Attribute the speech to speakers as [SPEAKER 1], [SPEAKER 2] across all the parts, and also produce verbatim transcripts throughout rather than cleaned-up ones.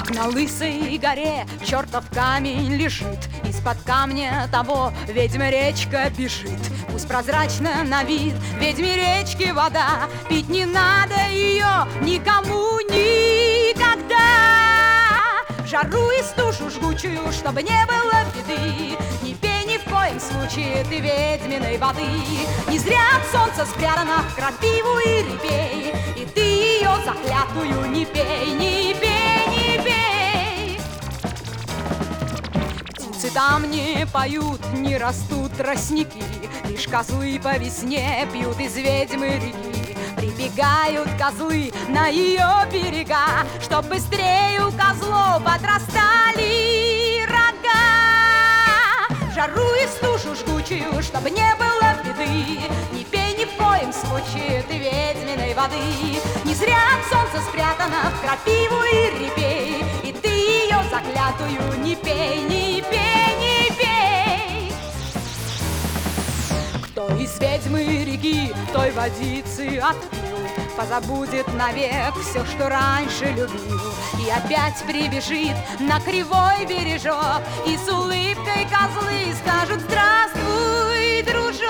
[SPEAKER 1] На лысой горе чертов камень лежит, из-под камня того ведьма речка бежит. Пусть прозрачна на вид ведьме речки вода, пить не надо ее никому никогда. Жару и стужу жгучую, чтобы не было беды, не пей ни в коем случае ты ведьминой воды. Не зря от солнца спрятана в крапиву и репей, и ты ее заклятую не пей, не пей, не пей. Птицы там не поют, не растут тростники, лишь козлы по весне пьют из ведьмы реки. Прибегают козлы на ее берега, чтоб быстрее у козлов отрастали рога. Жару и стужу жгучую, чтобы не было беды, не пей ни в коем случае ты ведьминой воды. Не зря от солнца спрятана в крапиву и репей, и ты ее заклятую не пей, не пей, не пей. Кто из ведьмы реки той водицы отпил, позабудет навек все, что раньше любил, и опять прибежит на кривой бережок, и с улыбкой козлы скажут: здравствуй, дружок.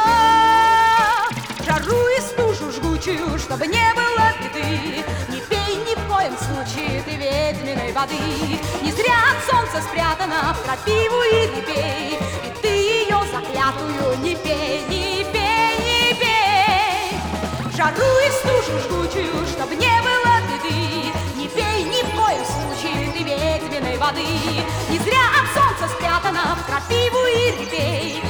[SPEAKER 1] Жару и стужу жгучую, чтобы не было беды, не пей ни в коем случае ты ведьминой воды. Не зря от солнца спрятана в крапиву и репей, и ты ее заклятую не пей, не пей, не пей. Жару и стужу жгучую, чтоб не было беды, не пей ни в коем случае ты ведьминой воды. Не зря от солнца спрятана в крапиву и репей,